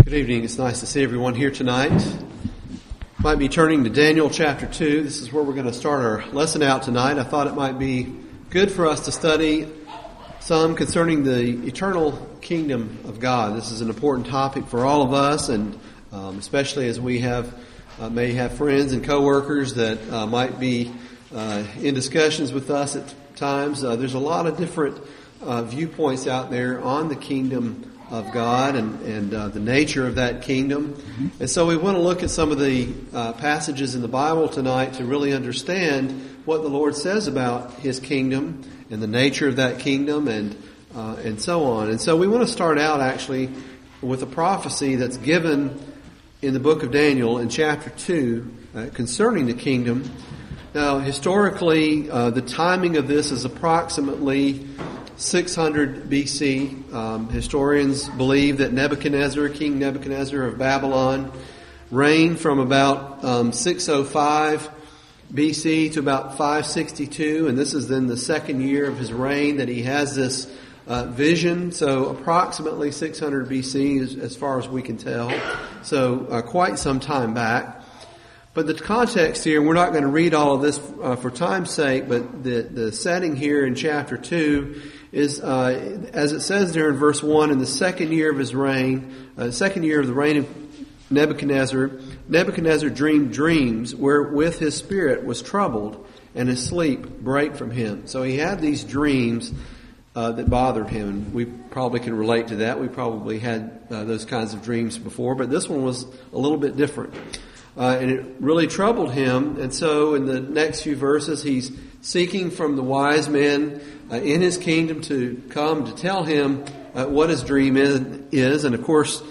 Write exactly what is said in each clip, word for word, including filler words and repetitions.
Good evening. It's nice to see everyone here tonight. Might be turning to Daniel chapter two. This is where we're going to start our lesson out tonight. I thought it might be good for us to study some concerning the eternal kingdom of God. This is an important topic for all of us, and um, especially as we have uh, may have friends and coworkers that uh, might be uh, in discussions with us at times. Uh, there's a lot of different uh, viewpoints out there on the kingdom of God and, and uh, the nature of that kingdom. Mm-hmm. And so we want to look at some of the uh, passages in the Bible tonight to really understand what the Lord says about His kingdom and the nature of that kingdom and uh, and so on. And so we want to start out actually with a prophecy that's given in the book of Daniel in chapter two uh, concerning the kingdom. Now, historically, uh, the timing of this is approximately six hundred B C. Um, historians believe that Nebuchadnezzar, King Nebuchadnezzar of Babylon, reigned from about um, six oh five B C to about five sixty-two, and this is then the second year of his reign that he has this uh, vision. So approximately six hundred B C as, as far as we can tell. So uh, quite some time back. But the context here, we're not going to read all of this uh, for time's sake, but the, the setting here in chapter two is, uh, as it says there in verse one, in the second year of his reign, uh, second year of the reign of Nebuchadnezzar, Nebuchadnezzar dreamed dreams wherewith his spirit was troubled and his sleep brake from him. So he had these dreams uh, that bothered him. And we probably can relate to that. We probably had uh, those kinds of dreams before, but this one was a little bit different. Uh, and it really troubled him. And so in the next few verses, he's seeking from the wise men uh, in his kingdom to come to tell him uh, what his dream is, is. And of course,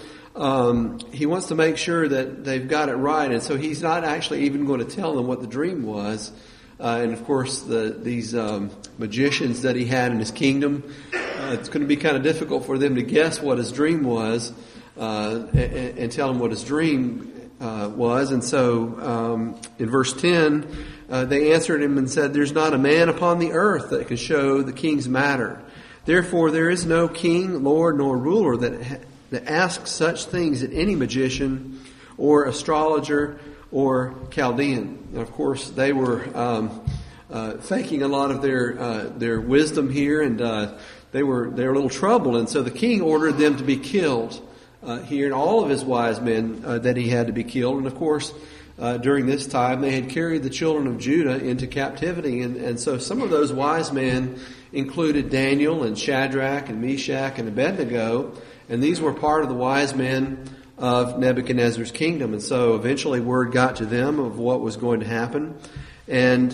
um, he wants to make sure that they've got it right. And so he's not actually even going to tell them what the dream was. Uh, and of course, the, these um, magicians that he had in his kingdom, uh, it's going to be kind of difficult for them to guess what his dream was uh, and, and tell him what his dream Uh, was. And so um, in verse ten, uh, they answered him and said, "There's not a man upon the earth that can show the king's matter. Therefore there is no king, lord, nor ruler that, ha- that asks such things at any magician or astrologer or Chaldean." And of course, they were um, uh, faking a lot of their uh, their wisdom here, and uh, they were they were a little troubled. And so the king ordered them to be killed. Uh, here, and all of his wise men uh, that he had to be killed. And of course, uh, during this time, they had carried the children of Judah into captivity. And, and so some of those wise men included Daniel and Shadrach and Meshach and Abednego. And these were part of the wise men of Nebuchadnezzar's kingdom. And so eventually word got to them of what was going to happen. And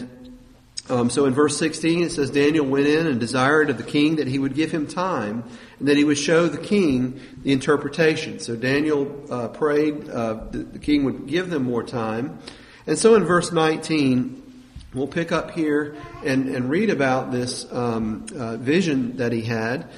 Um, so in verse sixteen, it says, Daniel went in and desired of the king that he would give him time and that he would show the king the interpretation. So Daniel uh, prayed uh, that the king would give them more time. And so in verse nineteen, we'll pick up here and, and read about this um, uh, vision that he had.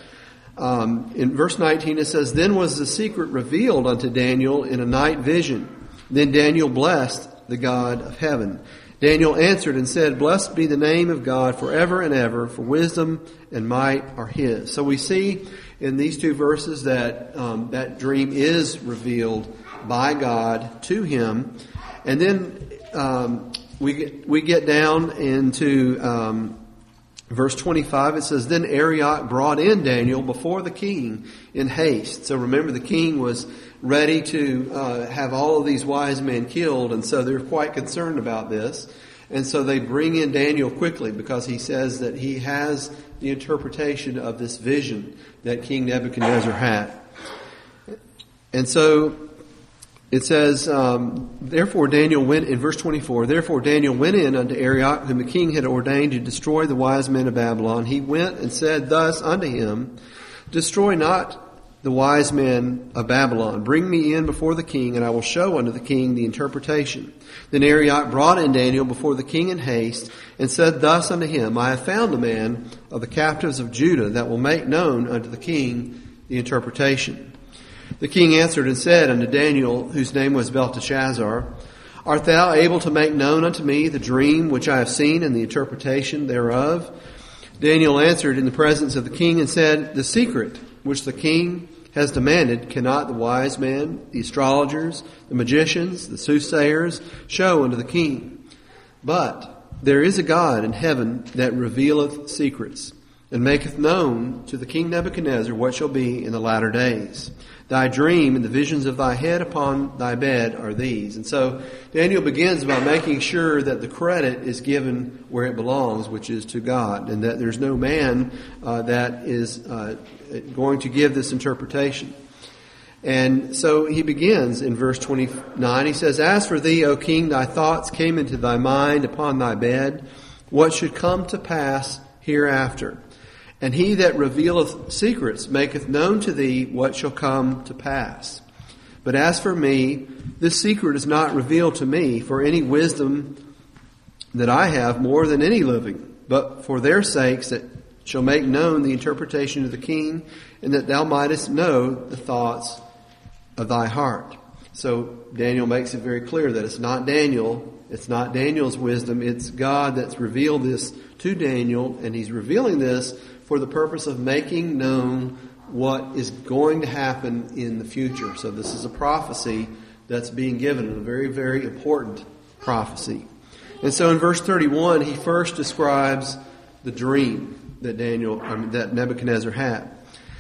Um, in verse nineteen, it says, Then was the secret revealed unto Daniel in a night vision. Then Daniel blessed the God of heaven. Daniel answered and said, Blessed be the name of God forever and ever, for wisdom and might are His. So we see in these two verses that um, that dream is revealed by God to him. And then um, we get, we get down into um, verse twenty-five. It says, Then Arioch brought in Daniel before the king in haste. So remember, the king was ready to uh, have all of these wise men killed, and so they're quite concerned about this. And so they bring in Daniel quickly because he says that he has the interpretation of this vision that King Nebuchadnezzar had. And so it says, um, therefore Daniel went, in verse twenty-four, Therefore Daniel went in unto Arioch, whom the king had ordained to destroy the wise men of Babylon. He went and said thus unto him, Destroy not the wise men of Babylon. Bring me in before the king, and I will show unto the king the interpretation. Then Arioch brought in Daniel before the king in haste, and said thus unto him, I have found a man of the captives of Judah that will make known unto the king the interpretation. The king answered and said unto Daniel, whose name was Belteshazzar, Art thou able to make known unto me the dream which I have seen and the interpretation thereof? Daniel answered in the presence of the king and said, The secret which the king has demanded, cannot the wise men, the astrologers, the magicians, the soothsayers show unto the king? But there is a God in heaven that revealeth secrets, and maketh known to the king Nebuchadnezzar what shall be in the latter days. Thy dream and the visions of thy head upon thy bed are these. And so Daniel begins by making sure that the credit is given where it belongs, which is to God, and that there's no man uh, that is uh, going to give this interpretation. And so he begins in verse twenty-nine. He says, As for thee, O king, thy thoughts came into thy mind upon thy bed, what should come to pass hereafter. And he that revealeth secrets maketh known to thee what shall come to pass. But as for me, this secret is not revealed to me for any wisdom that I have more than any living, but for their sakes that shall make known the interpretation of the king, and that thou mightest know the thoughts of thy heart. So Daniel makes it very clear that it's not Daniel, it's not Daniel's wisdom, it's God that's revealed this to Daniel, and he's revealing this for the purpose of making known what is going to happen in the future. So this is a prophecy that's being given, a very, very important prophecy. And so in verse thirty-one, he first describes the dream that Daniel, I mean, that Nebuchadnezzar had.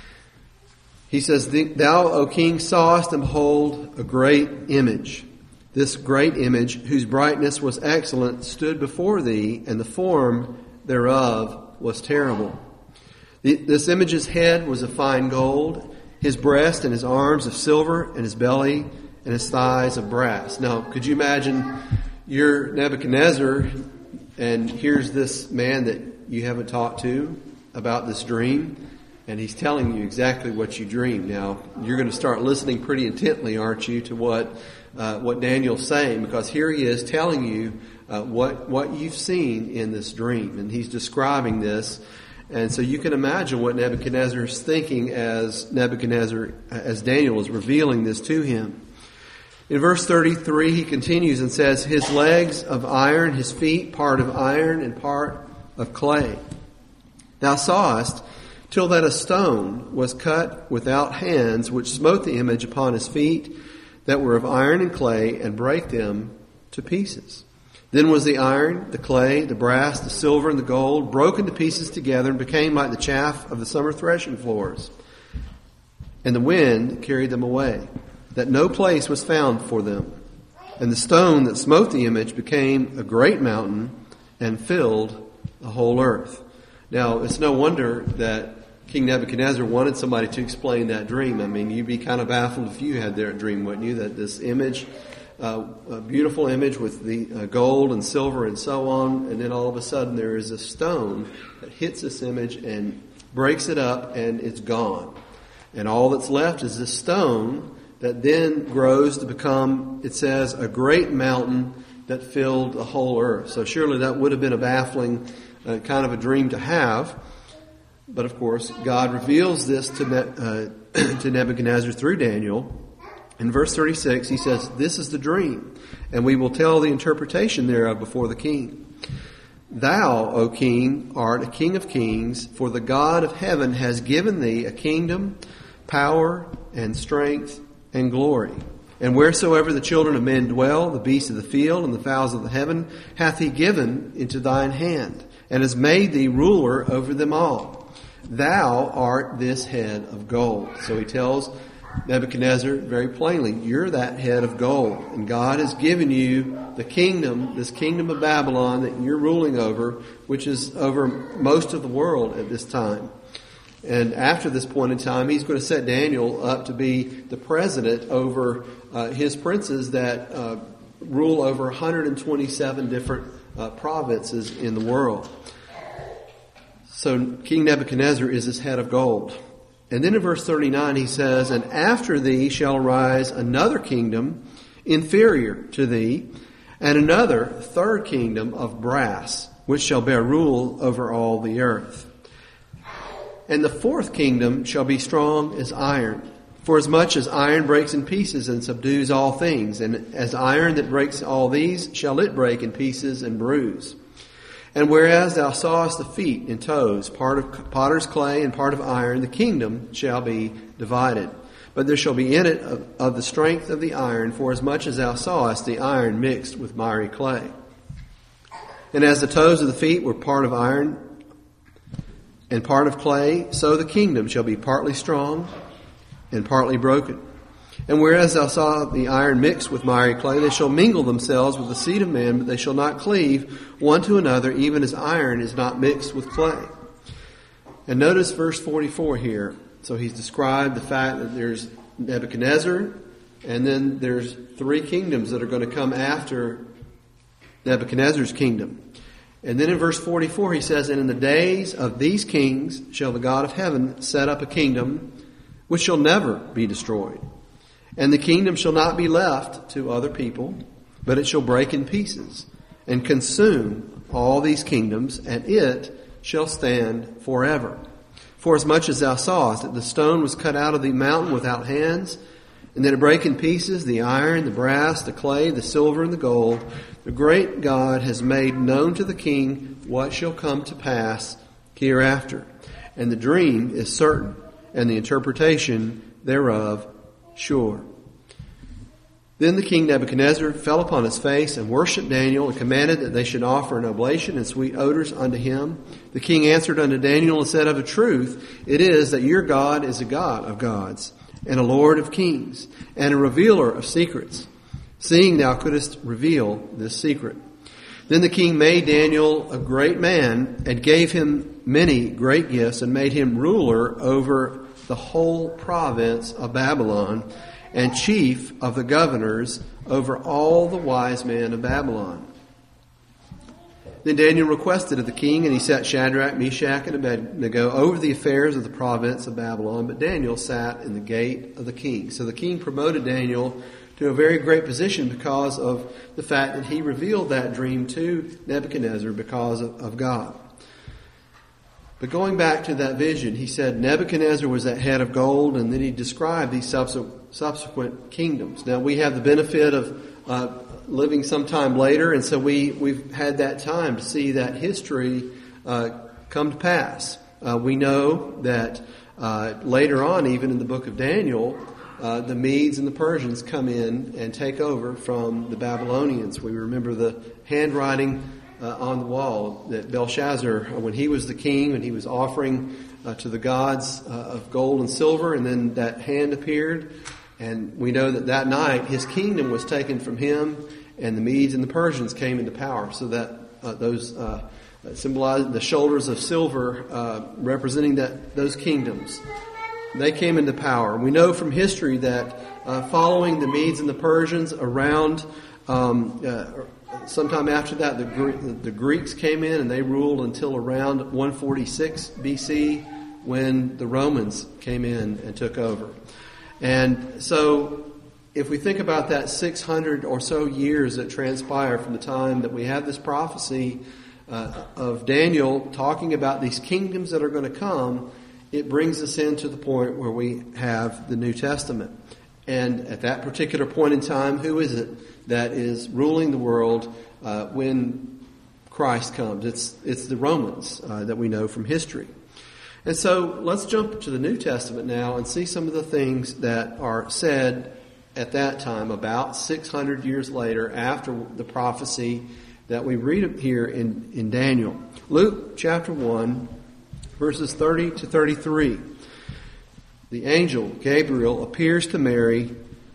He says, Thou, O king, sawest and behold a great image. This great image, whose brightness was excellent, stood before thee, and the form thereof was terrible. This image's head was of fine gold, his breast and his arms of silver, and his belly and his thighs of brass. Now, could you imagine you're Nebuchadnezzar, and here's this man that you haven't talked to about this dream, and he's telling you exactly what you dreamed. Now, you're going to start listening pretty intently, aren't you, to what uh, what Daniel's saying, because here he is telling you uh, what what you've seen in this dream, and he's describing this. And so you can imagine what Nebuchadnezzar is thinking as Nebuchadnezzar, as Daniel is revealing this to him. In verse thirty-three, he continues and says, His legs of iron, his feet part of iron and part of clay. Thou sawest till that a stone was cut without hands, which smote the image upon his feet that were of iron and clay, and brake them to pieces. Then was the iron, the clay, the brass, the silver, and the gold broken to pieces together and became like the chaff of the summer threshing floors. And the wind carried them away, that no place was found for them. And the stone that smote the image became a great mountain and filled the whole earth. Now, it's no wonder that King Nebuchadnezzar wanted somebody to explain that dream. I mean, you'd be kind of baffled if you had that dream, wouldn't you? That this image... Uh, a beautiful image with the uh, gold and silver and so on, and then all of a sudden there is a stone that hits this image and breaks it up, and it's gone. And all that's left is this stone that then grows to become, it says, a great mountain that filled the whole earth. So surely that would have been a baffling uh, kind of a dream to have. But of course, God reveals this to, Ne- uh, to Nebuchadnezzar through Daniel. In verse thirty-six, he says, This is the dream, and we will tell the interpretation thereof before the king. Thou, O king, art a king of kings, for the God of heaven has given thee a kingdom, power, and strength, and glory. And wheresoever the children of men dwell, the beasts of the field and the fowls of the heaven, hath he given into thine hand, and has made thee ruler over them all. Thou art this head of gold. So he tells Nebuchadnezzar very plainly, you're that head of gold, and God has given you the kingdom, this kingdom of Babylon that you're ruling over, which is over most of the world at this time. And after this point in time, he's going to set Daniel up to be the president over uh, his princes that uh, rule over one hundred twenty-seven different uh, provinces in the world. So King Nebuchadnezzar is this head of gold. And then in verse thirty-nine he says, And after thee shall rise another kingdom inferior to thee, and another third kingdom of brass, which shall bear rule over all the earth. And the fourth kingdom shall be strong as iron, for as much as iron breaks in pieces and subdues all things, and as iron that breaks all these shall it break in pieces and bruise. And whereas thou sawest the feet and toes, part of potter's clay and part of iron, the kingdom shall be divided. but there shall be in it of, of the strength of the iron, for as much as thou sawest the iron mixed with miry clay. And as the toes of the feet were part of iron and part of clay, so the kingdom shall be partly strong and partly broken. And whereas thou saw the iron mixed with miry clay, they shall mingle themselves with the seed of men, but they shall not cleave one to another, even as iron is not mixed with clay. And notice verse forty-four here. So he's described the fact that there's Nebuchadnezzar, and then there's three kingdoms that are going to come after Nebuchadnezzar's kingdom. And then in verse forty-four he says, and in the days of these kings shall the God of heaven set up a kingdom which shall never be destroyed. And the kingdom shall not be left to other people, but it shall break in pieces and consume all these kingdoms, and it shall stand forever. For as much as thou sawest that the stone was cut out of the mountain without hands, and that it brake in pieces the iron, the brass, the clay, the silver, and the gold, the great God has made known to the king what shall come to pass hereafter. And the dream is certain, and the interpretation thereof sure. Then the king Nebuchadnezzar fell upon his face and worshipped Daniel, and commanded that they should offer an oblation and sweet odors unto him. The king answered unto Daniel and said, of a truth it is that your God is a God of gods, and a Lord of kings, and a revealer of secrets, seeing thou couldest reveal this secret. Then the king made Daniel a great man, and gave him many great gifts, and made him ruler over the whole province of Babylon, and chief of the governors over all the wise men of Babylon. Then Daniel requested of the king, and he set Shadrach, Meshach, and Abednego over the affairs of the province of Babylon. But Daniel sat in the gate of the king. So the king promoted Daniel to a very great position because of the fact that he revealed that dream to Nebuchadnezzar because of, of God. But going back to that vision, he said Nebuchadnezzar was that head of gold, and then he described these subsequent kingdoms. Now we have the benefit of uh, living some time later, and so we, we've had that time to see that history uh, come to pass. Uh, we know that uh, later on, even in the book of Daniel, uh, the Medes and the Persians come in and take over from the Babylonians. We remember the handwriting Uh, on the wall that Belshazzar, when he was the king and he was offering uh, to the gods uh, of gold and silver, and then that hand appeared, and we know that that night his kingdom was taken from him, and the Medes and the Persians came into power. So that uh, those uh, symbolized the shoulders of silver, uh, representing that those kingdoms, they came into power. We know from history that uh, following the Medes and the Persians, around um, uh, sometime after that, the, the Greeks came in, and they ruled until around one forty-six B C, when the Romans came in and took over. And so if we think about that six hundred or so years that transpire from the time that we have this prophecy uh, of Daniel talking about these kingdoms that are going to come, it brings us into the point where we have the New Testament. And at that particular point in time, who is it that is ruling the world uh, when Christ comes? It's it's the Romans uh, that we know from history. And so let's jump to the New Testament now and see some of the things that are said at that time, about six hundred years later, after the prophecy that we read here in, in Daniel. Luke chapter one, verses thirty to thirty-three. The angel Gabriel appears to Mary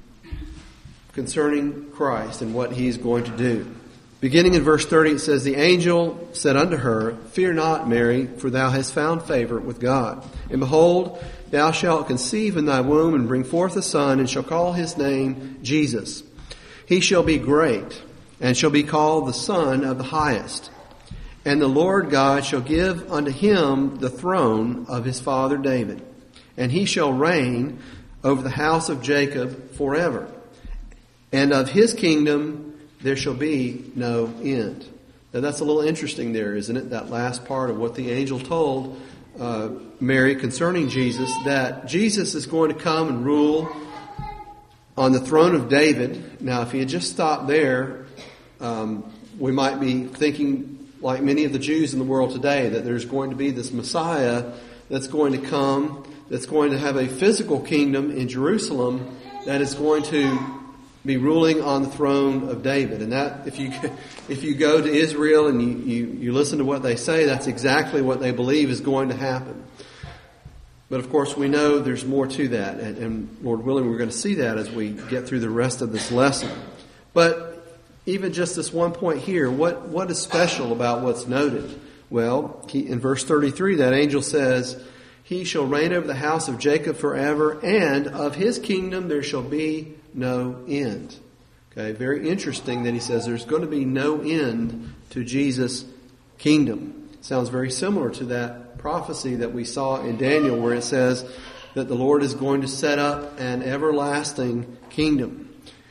concerning Christ and what he is going to do. Beginning in verse thirty, it says, the angel said unto her, fear not, Mary, for thou hast found favor with God. And behold, thou shalt conceive in thy womb and bring forth a son, and shall call his name Jesus. He shall be great, and shall be called the Son of the Highest. And the Lord God shall give unto him the throne of his father David. And he shall reign over the house of Jacob forever. And of his kingdom there shall be no end. Now that's a little interesting there, isn't it? That last part of what the angel told uh, Mary concerning Jesus, that Jesus is going to come and rule on the throne of David. Now if he had just stopped there, um, we might be thinking like many of the Jews in the world today, that there's going to be this Messiah that's going to come that's going to have a physical kingdom in Jerusalem that is going to be ruling on the throne of David. And that, if you if you go to Israel and you, you, you listen to what they say, that's exactly what they believe is going to happen. But of course, we know there's more to that. And, and Lord willing, we're going to see that as we get through the rest of this lesson. But even just this one point here, what, what is special about what's noted? Well, he, in verse thirty-three, that angel says, "He shall reign over the house of Jacob forever, and of his kingdom there shall be no end." Okay, very interesting that he says there's going to be no end to Jesus' kingdom. Sounds very similar to that prophecy that we saw in Daniel where it says that the Lord is going to set up an everlasting kingdom.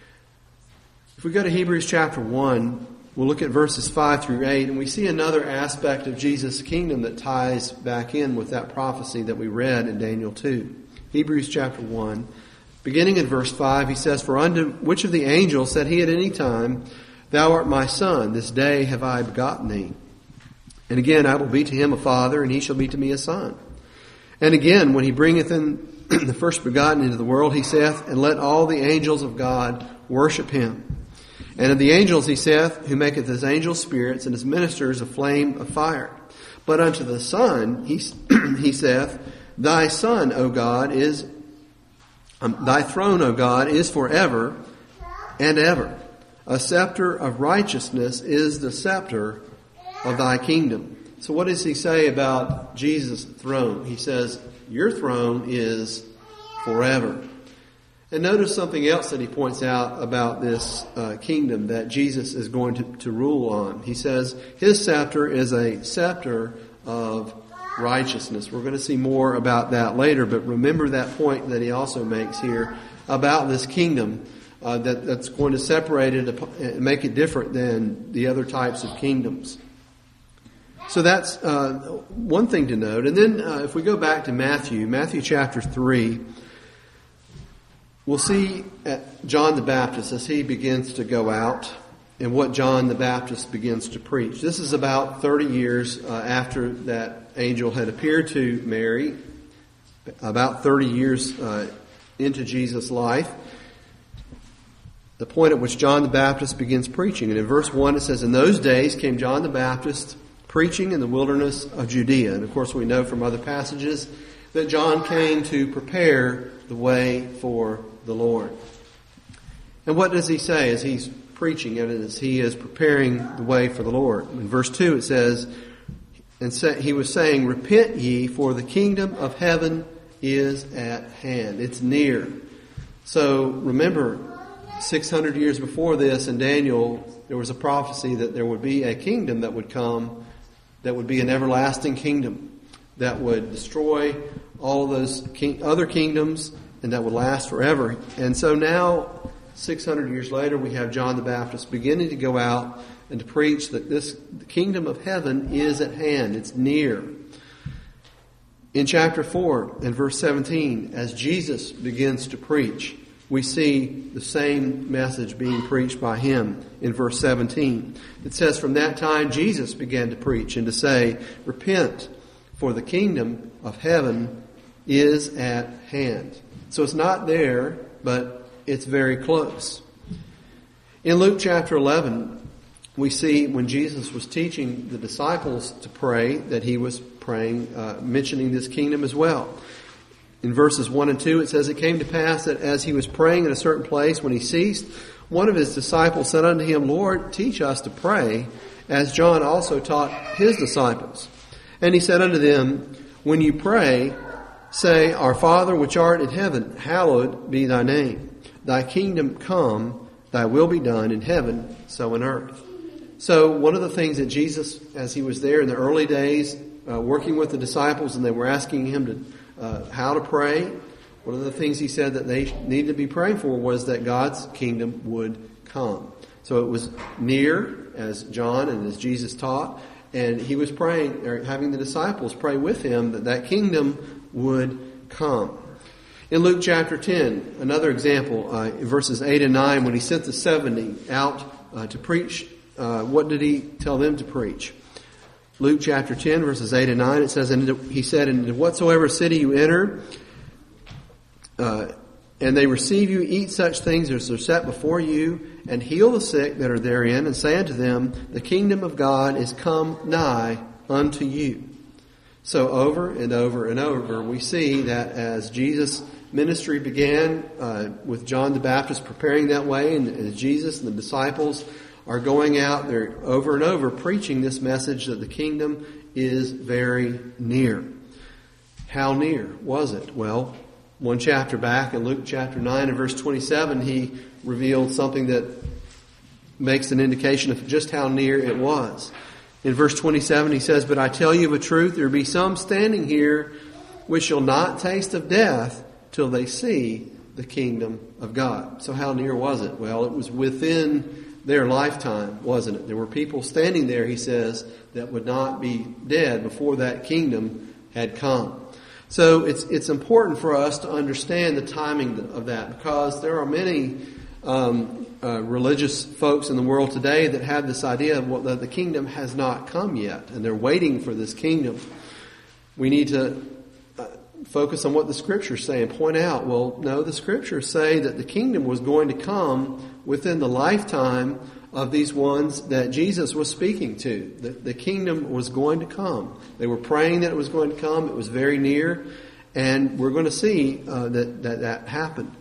If we go to Hebrews chapter one, we'll look at verses five through eight, and we see another aspect of Jesus' kingdom that ties back in with that prophecy that we read in Daniel two. Hebrews chapter one. Beginning in verse five, he says, "For unto which of the angels said he at any time, Thou art my son, this day have I begotten thee? And again, I will be to him a father, and he shall be to me a son. And again, when he bringeth in the first begotten into the world, he saith, And let all the angels of God worship him. And of the angels he saith, Who maketh his angels spirits, and his ministers a flame of fire. But unto the Son he, he saith, Thy Son, O God, is Um, Thy throne, O God, is forever and ever. A scepter of righteousness is the scepter of Thy kingdom." So what does he say about Jesus' throne? He says, your throne is forever. And notice something else that he points out about this uh, kingdom that Jesus is going to, to rule on. He says, his scepter is a scepter of righteousness. We're going to see more about that later, but remember that point that he also makes here about this kingdom uh, that, that's going to separate it and make it different than the other types of kingdoms. So that's uh, one thing to note. And then uh, if we go back to Matthew, Matthew chapter three, we'll see at John the Baptist as he begins to go out and what John the Baptist begins to preach. This is about thirty years uh, after that angel had appeared to Mary, about thirty years uh, into Jesus' life, the point at which John the Baptist begins preaching. And in verse one it says, "In those days came John the Baptist preaching in the wilderness of Judea." And of course we know from other passages that John came to prepare the way for the Lord. And what does he say as he's preaching and as he is preparing the way for the Lord? In verse two it says, and he was saying, "Repent ye, for the kingdom of heaven is at hand." It's near. So remember, six hundred years before this in Daniel, there was a prophecy that there would be a kingdom that would come, that would be an everlasting kingdom, that would destroy all those king, other kingdoms, and that would last forever. And so now, six hundred years later, we have John the Baptist beginning to go out and to preach that this the kingdom of heaven is at hand. It's near. In chapter four and verse seventeen, as Jesus begins to preach, we see the same message being preached by him in verse seventeen. It says, "From that time Jesus began to preach and to say, Repent, for the kingdom of heaven is at hand." So it's not there, but it's very close. In Luke chapter eleven, we see when Jesus was teaching the disciples to pray that he was praying, uh, mentioning this kingdom as well. In verses one and two, it says, "It came to pass that as he was praying in a certain place, when he ceased, one of his disciples said unto him, Lord, teach us to pray, as John also taught his disciples. And he said unto them, When you pray, say, Our Father which art in heaven, hallowed be thy name. Thy kingdom come, thy will be done in heaven, so in earth." So one of the things that Jesus, as he was there in the early days, uh, working with the disciples, and they were asking him to Uh, how to pray, one of the things he said that they needed to be praying for was that God's kingdom would come. So it was near, as John and as Jesus taught, and he was praying, or having the disciples pray with him, that that kingdom would come. In Luke chapter ten, another example, uh, in verses eight and nine, when he sent the seventy out uh, to preach, uh, what did he tell them to preach? Luke chapter ten, verses eight and nine, it says, "And he said, And into whatsoever city you enter, uh, and they receive you, eat such things as are set before you, and heal the sick that are therein, and say unto them, the kingdom of God is come nigh unto you. So over and over and over, we see that as Jesus' ministry began uh, with John the Baptist preparing that way, and as Jesus and the disciples are going out there over and over preaching this message that the kingdom is very near. How near was it? Well, one chapter back in Luke chapter nine and verse twenty-seven, he revealed something that makes an indication of just how near it was. In verse twenty-seven, he says, but I tell you of a truth, there be some standing here which shall not taste of death till they see the kingdom of God. So how near was it? Well, it was within their lifetime, wasn't it? There were people standing there, he says, that would not be dead before that kingdom had come. So it's it's important for us to understand the timing of that, because there are many um, uh, religious folks in the world today that have this idea of, well, that the kingdom has not come yet, and they're waiting for this kingdom. We need to uh, focus on what the Scriptures say and point out, well, no, the Scriptures say that the kingdom was going to come within the lifetime of these ones that Jesus was speaking to. The, the kingdom was going to come. They were praying that it was going to come. It was very near. And we're going to see uh, that, that that happened.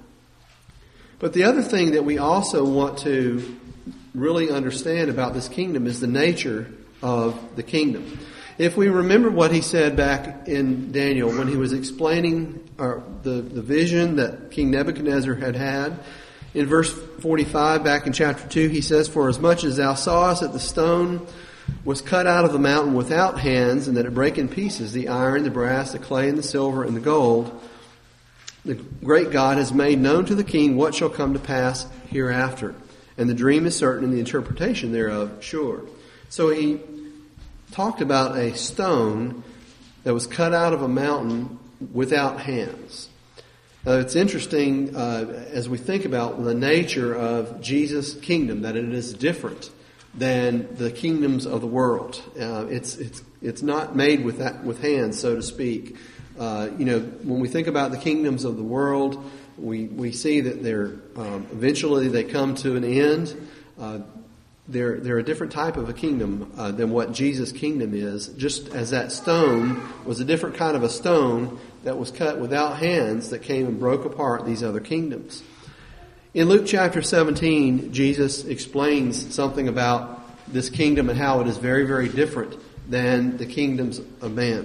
But the other thing that we also want to really understand about this kingdom is the nature of the kingdom. If we remember what he said back in Daniel when he was explaining uh, the, the vision that King Nebuchadnezzar had had, in verse forty-five, back in chapter two, he says, for as much as thou sawest that the stone was cut out of the mountain without hands, and that it brake in pieces the iron, the brass, the clay, and the silver, and the gold, the great God has made known to the king what shall come to pass hereafter. And the dream is certain, and the interpretation thereof sure. So he talked about a stone that was cut out of a mountain without hands. Uh, it's interesting uh, as we think about the nature of Jesus' kingdom, that it is different than the kingdoms of the world. Uh, it's it's it's not made with that, with hands, so to speak. Uh, you know, when we think about the kingdoms of the world, we we see that they're um, eventually they come to an end. Uh, they're they're a different type of a kingdom uh, than what Jesus' kingdom is. Just as that stone was a different kind of a stone that was cut without hands that came and broke apart these other kingdoms. In Luke chapter seventeen, Jesus explains something about this kingdom and how it is very, very different than the kingdoms of man.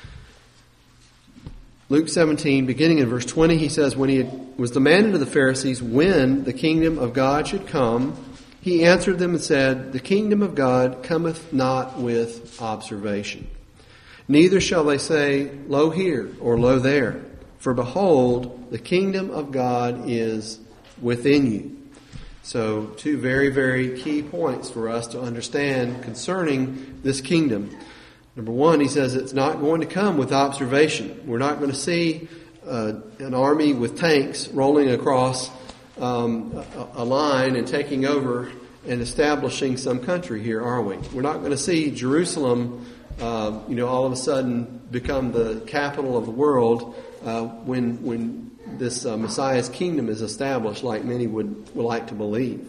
Luke seventeen, beginning in verse twenty, he says, when he was demanded of the Pharisees when the kingdom of God should come, he answered them and said, the kingdom of God cometh not with observation. Neither shall they say, lo here, or lo there. For behold, the kingdom of God is within you. So, two very, very key points for us to understand concerning this kingdom. Number one, he says it's not going to come with observation. We're not going to see uh, an army with tanks rolling across um, a, a line and taking over and establishing some country here, are we? We're not going to see Jerusalem Uh, you know, all of a sudden become the capital of the world uh, when when this uh, Messiah's kingdom is established, like many would, would like to believe.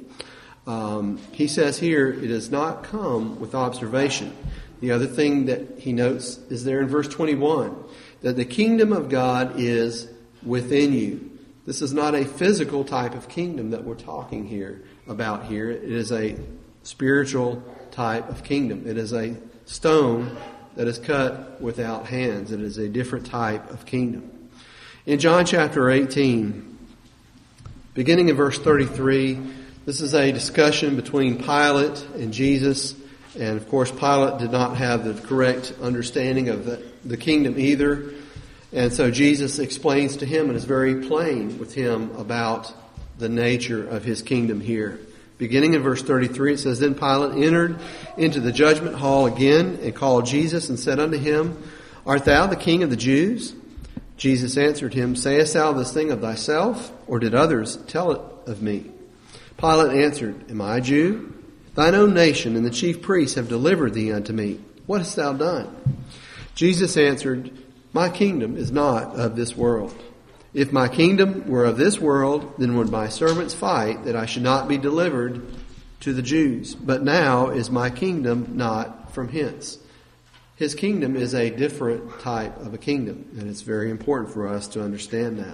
Um, he says here, it does not come with observation. The other thing that he notes is there in verse twenty-one, that the kingdom of God is within you. This is not a physical type of kingdom that we're talking here about here. It is a spiritual type of kingdom. It is a stone that is cut without hands. It is a different type of kingdom. In John chapter eighteen, beginning in verse thirty-three, this is a discussion between Pilate and Jesus. And of course, Pilate did not have the correct understanding of the, the kingdom either. And so Jesus explains to him and is very plain with him about the nature of his kingdom here. Beginning in verse thirty-three, it says, Then Pilate entered into the judgment hall again and called Jesus and said unto him, Art thou the king of the Jews? Jesus answered him, Sayest thou this thing of thyself, or did others tell it of me? Pilate answered, Am I a Jew? Thine own nation and the chief priests have delivered thee unto me. What hast thou done? Jesus answered, My kingdom is not of this world. If my kingdom were of this world, then would my servants fight that I should not be delivered to the Jews. But now is my kingdom not from hence. His kingdom is a different type of a kingdom, and it's very important for us to understand that.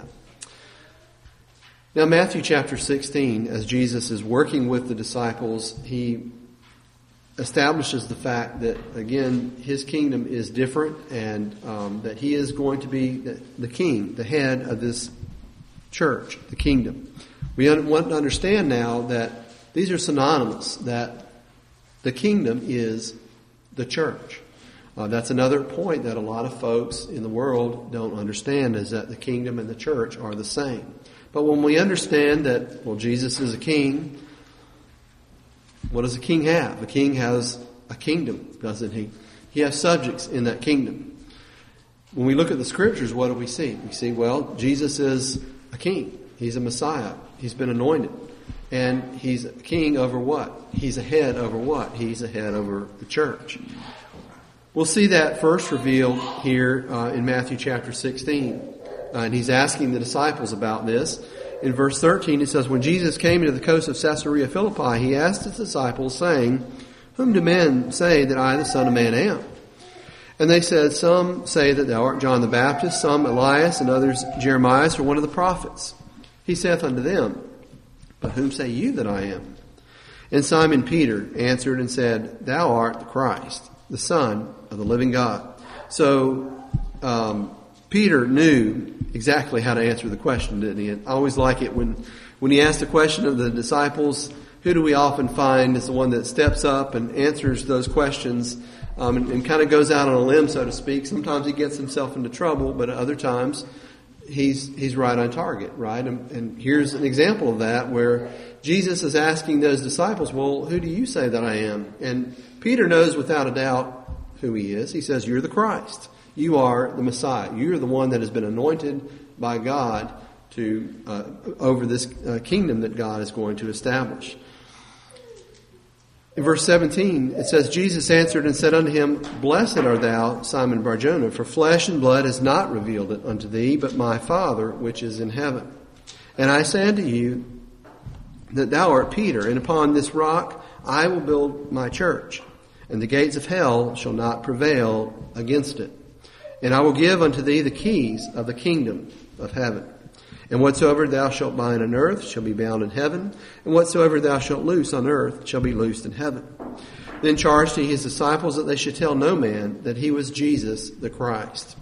Now, Matthew chapter sixteen, as Jesus is working with the disciples, he establishes the fact that, again, his kingdom is different, and um, that he is going to be the, the king, the head of this church, the kingdom. We un- want to understand now that these are synonymous, that the kingdom is the church. Uh, that's another point that a lot of folks in the world don't understand, is that the kingdom and the church are the same. But when we understand that, well, Jesus is a king, what does a king have? A king has a kingdom, doesn't he? He has subjects in that kingdom. When we look at the scriptures, what do we see? We see, well, Jesus is a king. He's a Messiah. He's been anointed. And he's a king over what? He's a head over what? He's a head over the church. We'll see that first revealed here uh, in Matthew chapter sixteen. Uh, and he's asking the disciples about this. In verse thirteen, it says, when Jesus came into the coast of Caesarea Philippi, he asked his disciples, saying, whom do men say that I, the Son of Man, am? And they said, some say that thou art John the Baptist, some Elias, and others Jeremiah, or one of the prophets. He saith unto them, but whom say you that I am? And Simon Peter answered and said, thou art the Christ, the Son of the living God. So um, Peter knew exactly how to answer the question, didn't he? And I always like it when, when he asked the question of the disciples, who do we often find is the one that steps up and answers those questions um, and, and kind of goes out on a limb, so to speak. Sometimes he gets himself into trouble, but at other times he's he's right on target, right? And, and here's an example of that where Jesus is asking those disciples, well, who do you say that I am? And Peter knows without a doubt who he is. He says, you're the Christ. You are the Messiah. You're the one that has been anointed by God to uh, over this uh, kingdom that God is going to establish. In verse seventeen, it says, Jesus answered and said unto him, blessed art thou, Simon Bar-Jonah, for flesh and blood has not revealed it unto thee, but my Father which is in heaven. And I say unto you that thou art Peter, and upon this rock I will build my church, and the gates of hell shall not prevail against it. And I will give unto thee the keys of the kingdom of heaven. And whatsoever thou shalt bind on earth shall be bound in heaven, and whatsoever thou shalt loose on earth shall be loosed in heaven. Then charged he his disciples that they should tell no man that he was Jesus the Christ.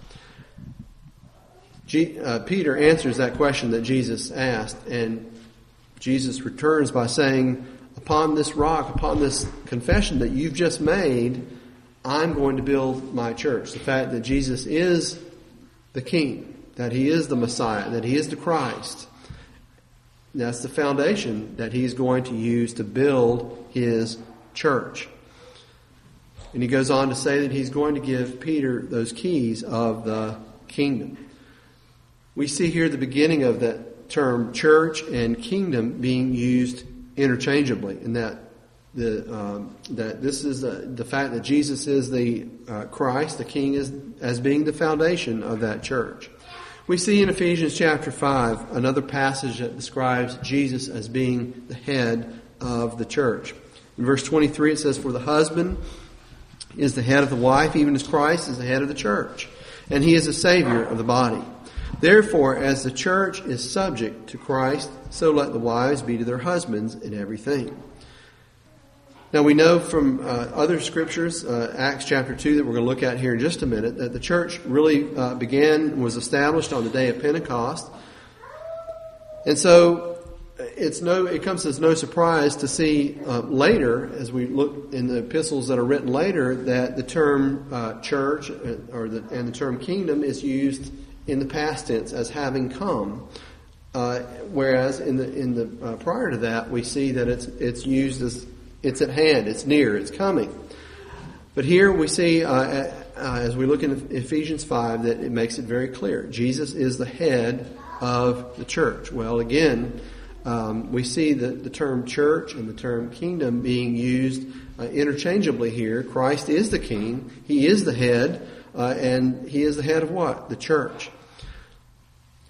G- uh, Peter answers that question that Jesus asked, and Jesus returns by saying, upon this rock, upon this confession that you've just made, I'm going to build my church. The fact that Jesus is the King, that he is the Messiah, that he is the Christ. That's the foundation that he's going to use to build his church. And he goes on to say that he's going to give Peter those keys of the kingdom. We see here the beginning of that term church and kingdom being used interchangeably, in that the um, that this is the, the fact that Jesus is the uh, Christ, the King, is as being the foundation of that church. We see in Ephesians chapter five another passage that describes Jesus as being the head of the church. In verse twenty-three it says, for the husband is the head of the wife, even as Christ is the head of the church, and he is the Savior of the body. Therefore, as the church is subject to Christ, so let the wives be to their husbands in everything. Now we know from uh, other scriptures, uh, Acts chapter two, that we're going to look at here in just a minute, that the church really uh, began, was established on the day of Pentecost. And so it's no, it comes as no surprise to see uh, later, as we look in the epistles that are written later, that the term uh, church or the, and the term kingdom is used in the past tense as having come. Uh, whereas in the in the uh, prior to that, we see that it's it's used as it's at hand, it's near, it's coming. But here we see, uh, uh, as we look in Ephesians five, that it makes it very clear. Jesus is the head of the church. Well, again, um, we see the, the term church and the term kingdom being used uh, interchangeably here. Christ is the king. He is the head. Uh, and he is the head of what? The church.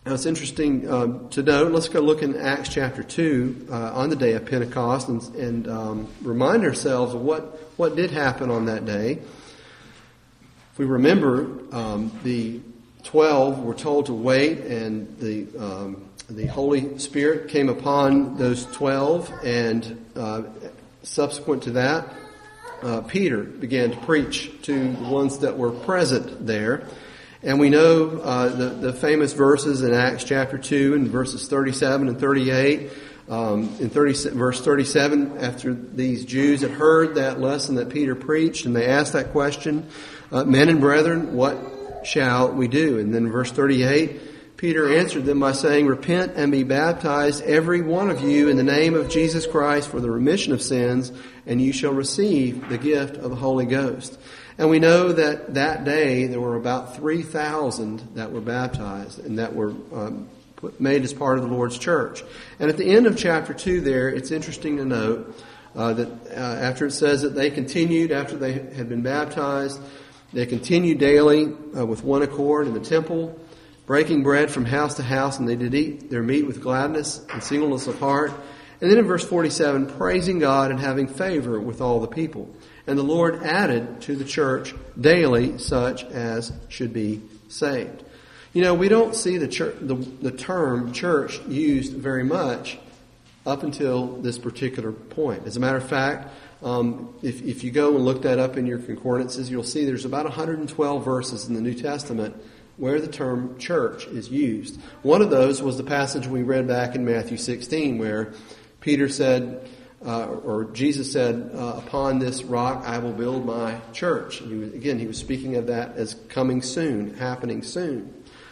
Now it's interesting um, to note, let's go look in Acts chapter two uh, on the day of Pentecost and, and um, remind ourselves of what, what did happen on that day. If we remember, um, the twelve were told to wait, and the um, the Holy Spirit came upon those twelve, and uh, subsequent to that, uh, Peter began to preach to the ones that were present there. And we know uh, the, the famous verses in Acts chapter two and verses thirty-seven and thirty-eight. Um, in thirty, verse thirty-seven, after these Jews had heard that lesson that Peter preached, and they asked that question, uh, men and brethren, what shall we do? And then verse thirty-eight, Peter answered them by saying, repent and be baptized, every one of you, in the name of Jesus Christ for the remission of sins, and you shall receive the gift of the Holy Ghost. And we know that that day there were about three thousand that were baptized and that were um, put, made as part of the Lord's church. And at the end of chapter two there, it's interesting to note uh, that uh, after it says that they continued, after they had been baptized, they continued daily uh, with one accord in the temple, breaking bread from house to house, and they did eat their meat with gladness and singleness of heart. And then in verse forty-seven, praising God and having favor with all the people. And the Lord added to the church daily such as should be saved. You know, we don't see the, church, the, the term church used very much up until this particular point. As a matter of fact, um, if, if you go and look that up in your concordances, you'll see there's about one hundred twelve verses in the New Testament where the term church is used. One of those was the passage we read back in Matthew sixteen, where Peter said, uh, or Jesus said, uh, upon this rock I will build my church. And he was, again, he was speaking of that as coming soon, happening soon.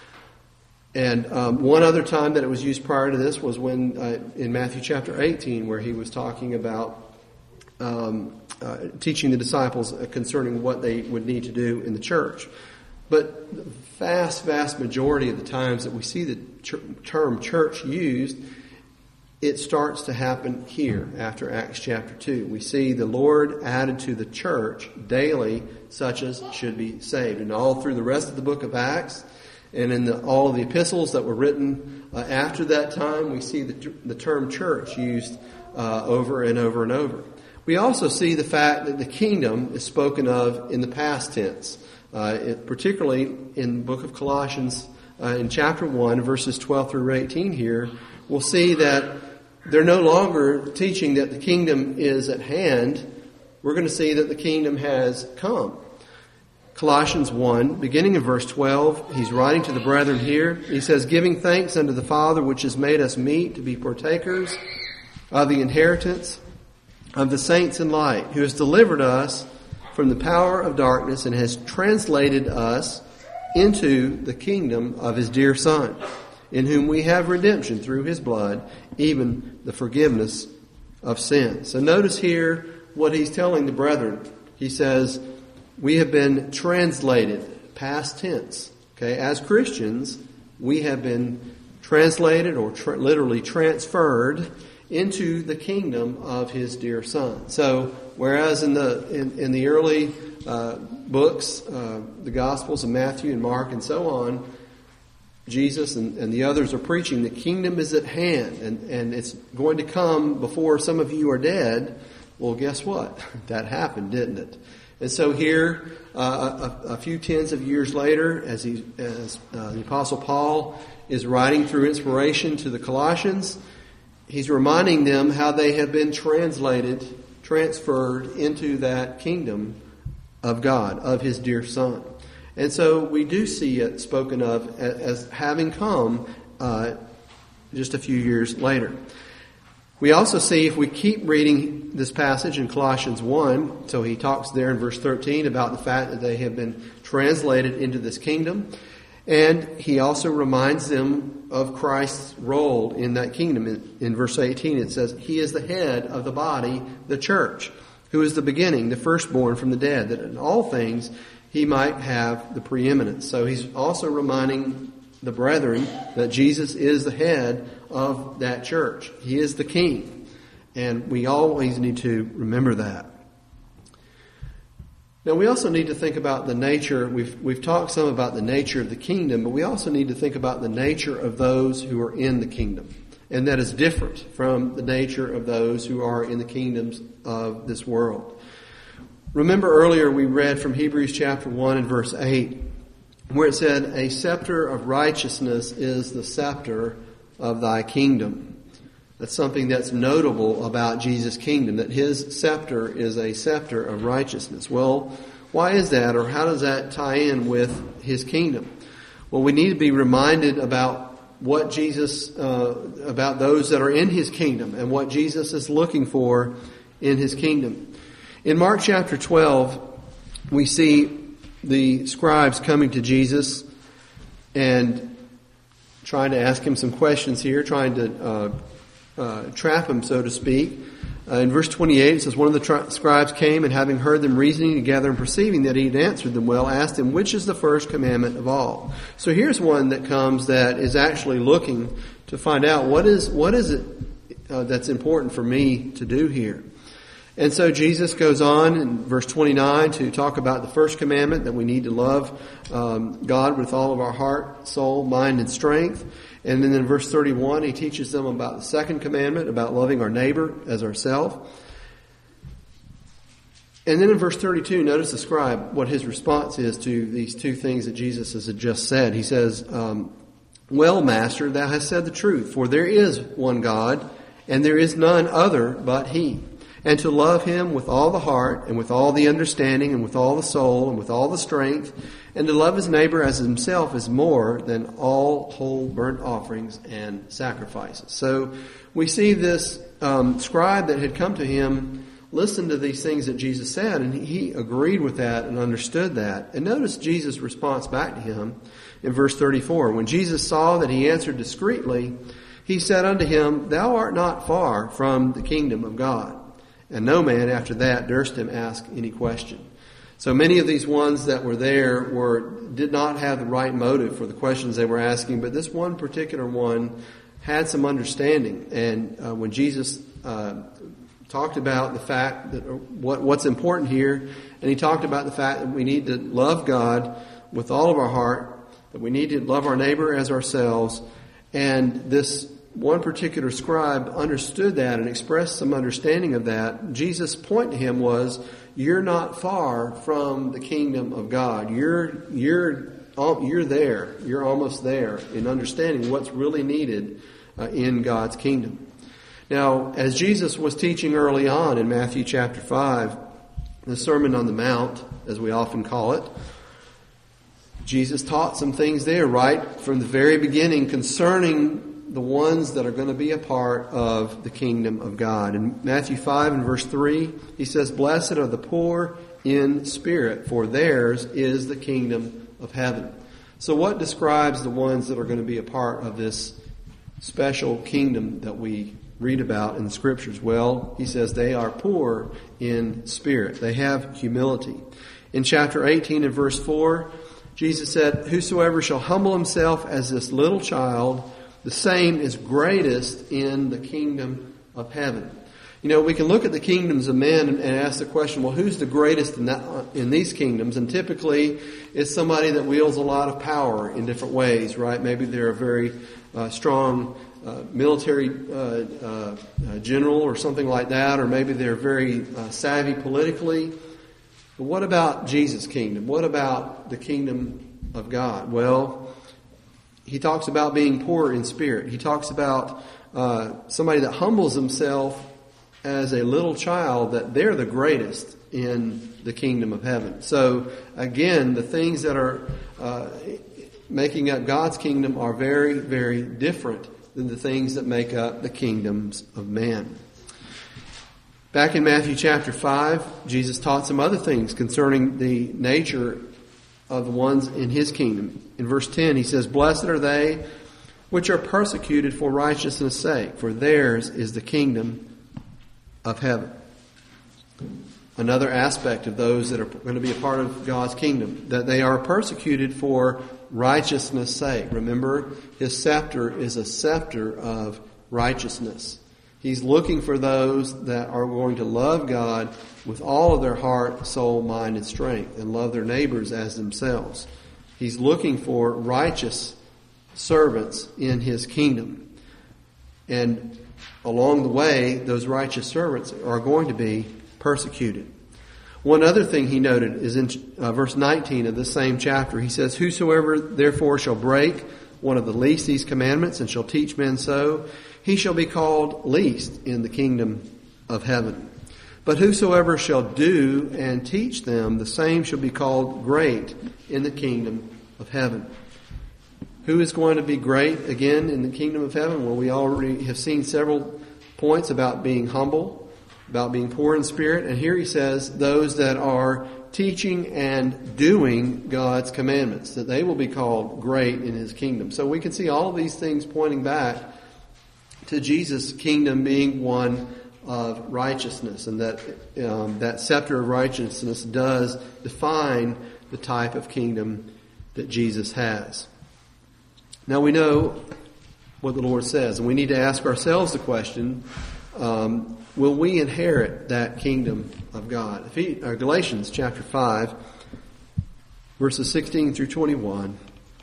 And um, one other time that it was used prior to this was when uh, in Matthew chapter eighteen, where he was talking about um, uh, teaching the disciples concerning what they would need to do in the church. But the vast, vast majority of the times that we see the ch- term church used, it starts to happen here after Acts chapter two. We see the Lord added to the church daily such as should be saved. And all through the rest of the book of Acts and in the, all of the epistles that were written uh, after that time, we see the, the term church used uh, over and over and over. We also see the fact that the kingdom is spoken of in the past tense. Uh, it, particularly in the book of Colossians, uh, in chapter one, verses twelve through eighteen here, we'll see that they're no longer teaching that the kingdom is at hand. We're going to see that the kingdom has come. Colossians one, beginning in verse twelve, he's writing to the brethren here. He says, giving thanks unto the Father which has made us meet to be partakers of the inheritance of the saints in light, who has delivered us from the power of darkness and has translated us into the kingdom of his dear Son, in whom we have redemption through his blood, even the forgiveness of sins. So notice here what he's telling the brethren. He says, we have been translated, past tense. Okay, as Christians, we have been translated or tra- literally transferred into the kingdom of his dear Son. So, whereas in the in, in the early uh, books, uh, the Gospels of Matthew and Mark and so on, Jesus and, and the others are preaching the kingdom is at hand and, and it's going to come before some of you are dead. Well, guess what? That happened, didn't it? And so here, uh, a, a few tens of years later, as, he, as uh, the Apostle Paul is writing through inspiration to the Colossians, he's reminding them how they have been translated, transferred into that kingdom of God, of his dear Son. And so we do see it spoken of as having come uh, just a few years later. We also see, if we keep reading this passage in Colossians one, so he talks there in verse thirteen about the fact that they have been translated into this kingdom. And he also reminds them of Christ's role in that kingdom. In, in verse eighteen, it says, he is the head of the body, the church, who is the beginning, the firstborn from the dead, that in all things he might have the preeminence. So he's also reminding the brethren that Jesus is the head of that church. He is the king. And we always need to remember that. Now, we also need to think about the nature. We've we've talked some about the nature of the kingdom, but we also need to think about the nature of those who are in the kingdom. And that is different from the nature of those who are in the kingdoms of this world. Remember earlier we read from Hebrews chapter one and verse eight, where it said, "A scepter of righteousness is the scepter of thy kingdom." That's something that's notable about Jesus' kingdom, that his scepter is a scepter of righteousness. Well, why is that, or how does that tie in with his kingdom? Well, we need to be reminded about what Jesus, uh, about those that are in his kingdom and what Jesus is looking for in his kingdom. In Mark chapter twelve, we see the scribes coming to Jesus and trying to ask him some questions here, trying to uh, uh, trap him, so to speak. Uh, in verse twenty-eight, it says, "One of the tri- scribes came, and having heard them reasoning together and perceiving that he had answered them well, asked him, which is the first commandment of all?" So here's one that comes that is actually looking to find out what is what is it uh, that's important for me to do here. And so Jesus goes on in verse twenty-nine to talk about the first commandment, that we need to love um, God with all of our heart, soul, mind, and strength. And then in verse thirty-one, he teaches them about the second commandment, about loving our neighbor as ourselves. And then in verse thirty-two, notice the scribe, what his response is to these two things that Jesus has just said. He says, um, "Well, Master, thou hast said the truth, for there is one God, and there is none other but he. And to love him with all the heart, and with all the understanding, and with all the soul, and with all the strength, and to love his neighbor as himself is more than all whole burnt offerings and sacrifices." So we see this um, scribe that had come to him listen to these things that Jesus said, and he agreed with that and understood that. And notice Jesus' response back to him in verse thirty-four. "When Jesus saw that he answered discreetly, he said unto him, Thou art not far from the kingdom of God. And no man after that durst him ask any question." So many of these ones that were there were did not have the right motive for the questions they were asking, but this one particular one had some understanding. And uh, when Jesus uh, talked about the fact that what what's important here, and he talked about the fact that we need to love God with all of our heart, that we need to love our neighbor as ourselves, and this one particular scribe understood that and expressed some understanding of that. Jesus' point to him was, you're not far from the kingdom of God. You're you're you're there. You're almost there in understanding what's really needed uh, in God's kingdom. Now, as Jesus was teaching early on in Matthew chapter five, the Sermon on the Mount, as we often call it, Jesus taught some things there right from the very beginning concerning the ones that are going to be a part of the kingdom of God. In Matthew five and verse three, he says, "Blessed are the poor in spirit, for theirs is the kingdom of heaven." So what describes the ones that are going to be a part of this special kingdom that we read about in the scriptures? Well, he says they are poor in spirit. They have humility. In chapter eighteen and verse four, Jesus said, "Whosoever shall humble himself as this little child, the same is greatest in the kingdom of heaven." You know, we can look at the kingdoms of men and ask the question, well, who's the greatest in that, in these kingdoms? And typically, it's somebody that wields a lot of power in different ways, right? Maybe they're a very uh, strong uh, military uh, uh, general or something like that, or maybe they're very uh, savvy politically. But what about Jesus' kingdom? What about the kingdom of God? Well, he talks about being poor in spirit. He talks about uh, somebody that humbles himself as a little child, that they're the greatest in the kingdom of heaven. So again, the things that are uh, making up God's kingdom are very, very different than the things that make up the kingdoms of man. Back in Matthew chapter five, Jesus taught some other things concerning the nature of the ones in his kingdom. In verse ten, he says, "Blessed are they which are persecuted for righteousness' sake, for theirs is the kingdom of heaven." Another aspect of those that are going to be a part of God's kingdom, that they are persecuted for righteousness' sake. Remember, his scepter is a scepter of righteousness. He's looking for those that are going to love God with all of their heart, soul, mind, and strength, and love their neighbors as themselves. He's looking for righteous servants in His kingdom. And along the way, those righteous servants are going to be persecuted. One other thing he noted is in uh, verse nineteen of this same chapter. He says, "Whosoever therefore shall break one of the least these commandments and shall teach men so, he shall be called least in the kingdom of heaven. But whosoever shall do and teach them, the same shall be called great in the kingdom of heaven." Who is going to be great again in the kingdom of heaven? Well, we already have seen several points about being humble, about being poor in spirit. And here he says those that are teaching and doing God's commandments, that they will be called great in His kingdom. So we can see all of these things pointing back to Jesus' kingdom being one of righteousness, and that um, that scepter of righteousness does define the type of kingdom that Jesus has. Now we know what the Lord says, and we need to ask ourselves the question, um, will we inherit that kingdom of God? If he, uh, Galatians chapter five, verses sixteen through twenty-one.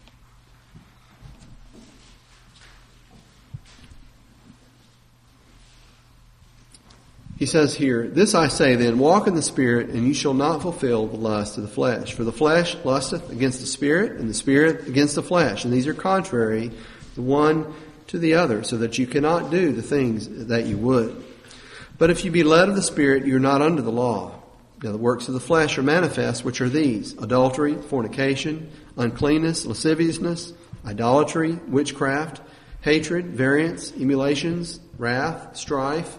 He says here, "This I say then, walk in the Spirit, and you shall not fulfill the lust of the flesh. For the flesh lusteth against the Spirit, and the Spirit against the flesh. And these are contrary, the one to the other, so that you cannot do the things that you would. But if you be led of the Spirit, you are not under the law. Now the works of the flesh are manifest, which are these: adultery, fornication, uncleanness, lasciviousness, idolatry, witchcraft, hatred, variance, emulations, wrath, strife,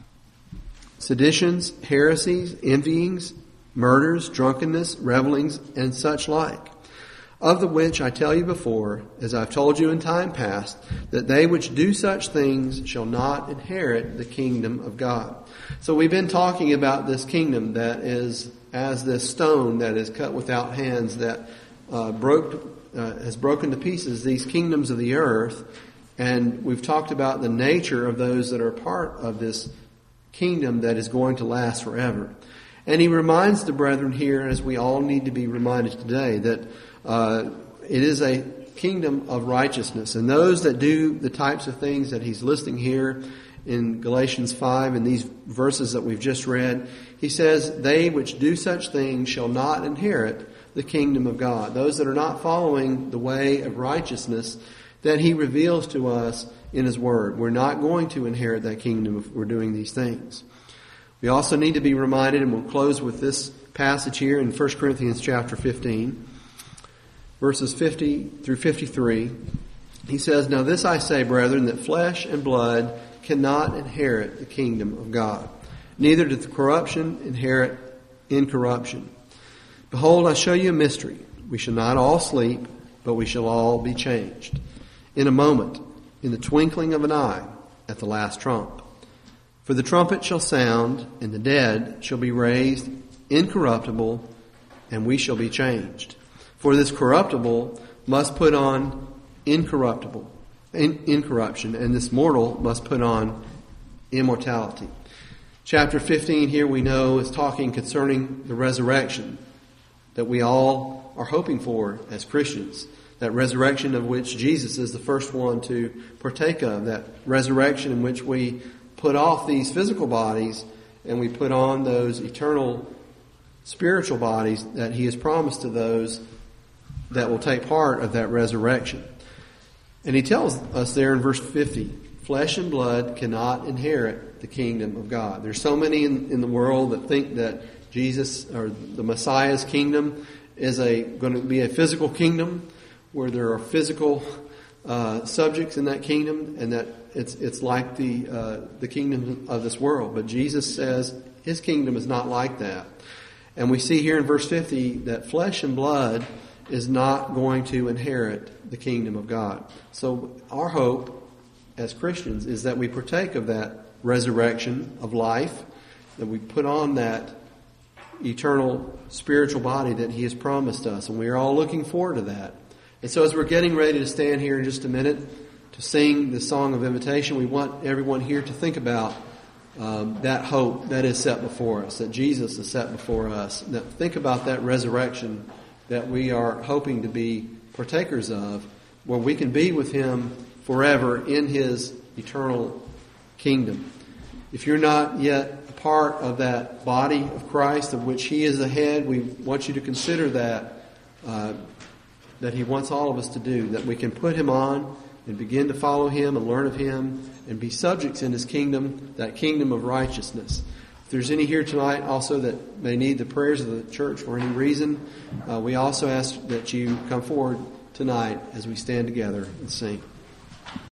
seditions, heresies, envyings, murders, drunkenness, revelings, and such like. Of the which I tell you before, as I've told you in time past, that they which do such things shall not inherit the kingdom of God." So we've been talking about this kingdom that is as this stone that is cut without hands, that uh, broke uh, has broken to pieces these kingdoms of the earth. And we've talked about the nature of those that are part of this kingdom that is going to last forever. And he reminds the brethren here, as we all need to be reminded today, that uh, it is a kingdom of righteousness. And those that do the types of things that he's listing here in Galatians five and these verses that we've just read, he says, they which do such things shall not inherit the kingdom of God. Those that are not following the way of righteousness that he reveals to us in his word. We're not going to inherit that kingdom if we're doing these things. We also need to be reminded, and we'll close with this passage here in First Corinthians chapter fifteen, verses fifty through fifty-three. He says, "Now this I say, brethren, that flesh and blood cannot inherit the kingdom of God, neither doth corruption inherit incorruption. Behold, I show you a mystery. We shall not all sleep, but we shall all be changed. In a moment, in the twinkling of an eye, at the last trump. For the trumpet shall sound, and the dead shall be raised incorruptible, and we shall be changed. For this corruptible must put on incorruptible, in, incorruption, and this mortal must put on immortality." Chapter fifteen here we know is talking concerning the resurrection that we all are hoping for as Christians. That resurrection of which Jesus is the first one to partake of. That resurrection in which we put off these physical bodies and we put on those eternal spiritual bodies that he has promised to those that will take part of that resurrection. And he tells us there in verse fifty, flesh and blood cannot inherit the kingdom of God. There's so many in, in the world that think that Jesus or the Messiah's kingdom is a going to be a physical kingdom, where there are physical uh, subjects in that kingdom, and that it's it's like the uh, the kingdom of this world. But Jesus says his kingdom is not like that. And we see here in verse fifty that flesh and blood is not going to inherit the kingdom of God. So our hope as Christians is that we partake of that resurrection of life, that we put on that eternal spiritual body that he has promised us. And we are all looking forward to that. And so as we're getting ready to stand here in just a minute, to sing the song of invitation, we want everyone here to think about um, that hope that is set before us, that Jesus is set before us. That, think about that resurrection that we are hoping to be partakers of, where we can be with Him forever in His eternal kingdom. If you're not yet a part of that body of Christ of which He is the head, we want you to consider that, uh, that He wants all of us to do, that we can put Him on and begin to follow Him and learn of Him and be subjects in His kingdom, that kingdom of righteousness. If there's any here tonight also that may need the prayers of the church for any reason, uh, we also ask that you come forward tonight as we stand together and sing.